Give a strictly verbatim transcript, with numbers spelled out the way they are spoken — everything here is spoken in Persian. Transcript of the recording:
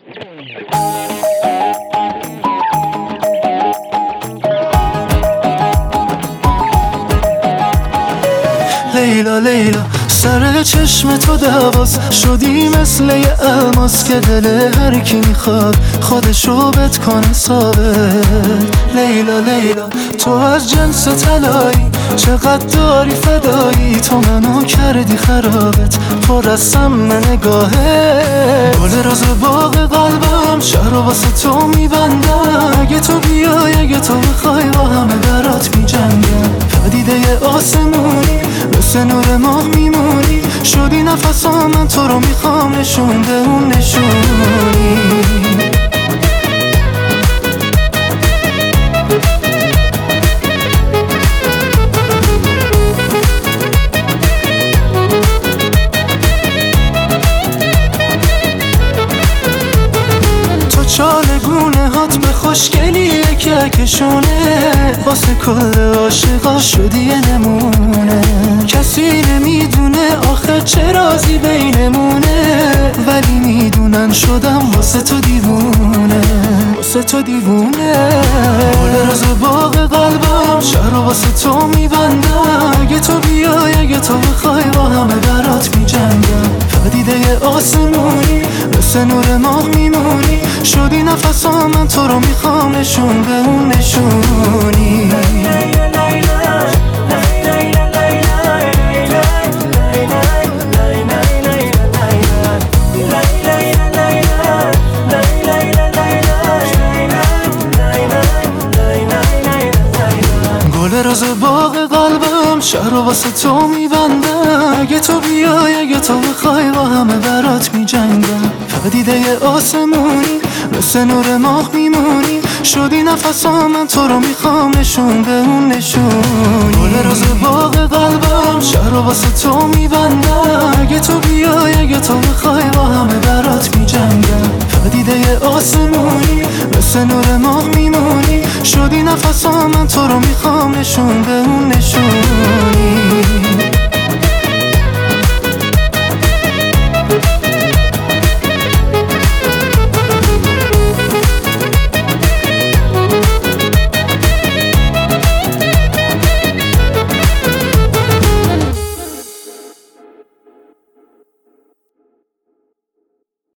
لیلا لیلا سر چشم تو دواز شدی مثل یه الماس که دل هر کی میخواد خودشو بت کنه ثابت. لیلا لیلا تو از جنس طلایی چقدر داری فدایی، تو منو کردی خرابت پر از سم نگاهه. گل راز باغ قلبم شهر واسه تو میبندم، اگه تو بیای اگه تو بخوای با همه برات میجنگم. پدیده آسمونی مثل نور ماه میمونی، شدی نفسام من تو رو میخوام نشون به اون نشونی. چالگونه هات به خوشگلیه که کشونه، واسه کل عاشقا شدی یه نمونه. کسی نمیدونه آخه چه رازی بینمونه، ولی میدونن شدم واسه تو دیوونه، واسه تو دیوونه. گل راز باغ قلبم شهر واسه تو میبندم، اگه تو بیای اگه تو بخوای با همه برات میجنگم. پدیده آسمونی مثل نور ماه میمونی، شدی نفسام من تو رو میخوام نشون به اون نشونی. گل راز باغ قلبم شهر واسه تو میبندم، اگه تو بیای اگه تو بخوای با همه برات میجنگم. پدیده آسمونی مثل نور ماه میمونی، شدی نفسام من تو رو میخوام نشون به اون نشونی. گل راز باغ قلبم شهر واسه تو میبندم، اگه تو بیای اگه تو بخوای با همه برات میجنگم. پدیده آسمونی مثل نور ماه میمونی، شدی نفسام من تو رو میخوام نشون به اون نشونی.